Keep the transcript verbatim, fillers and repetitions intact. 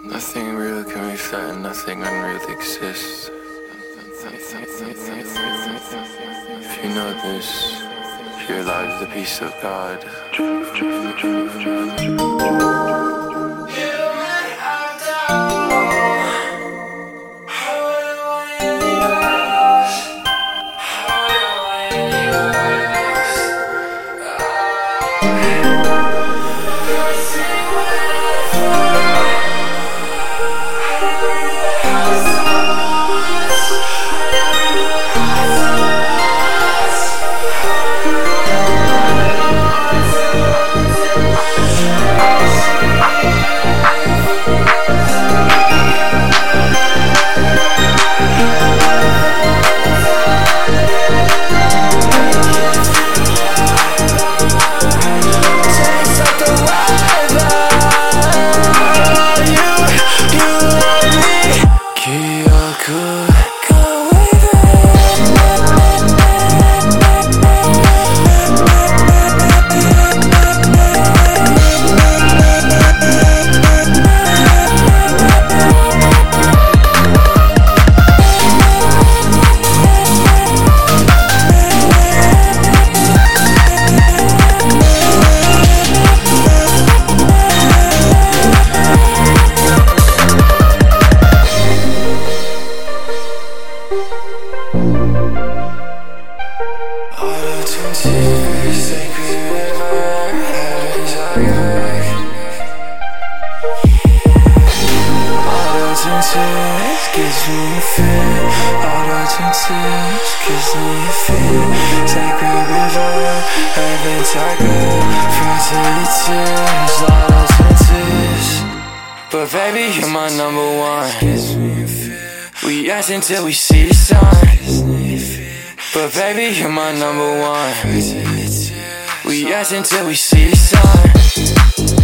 Nothing real can be flat and nothing unreal exists. If you know this, your life is the peace of God. Gives me a fear, auto-tune gives me a fear. Sacred river, heaven tiger, frozen tears, auto-tune. But baby, you're my number one. Gives me a fear. We ask until we see the sun. But baby, you're my number one. We ask until we see the sun.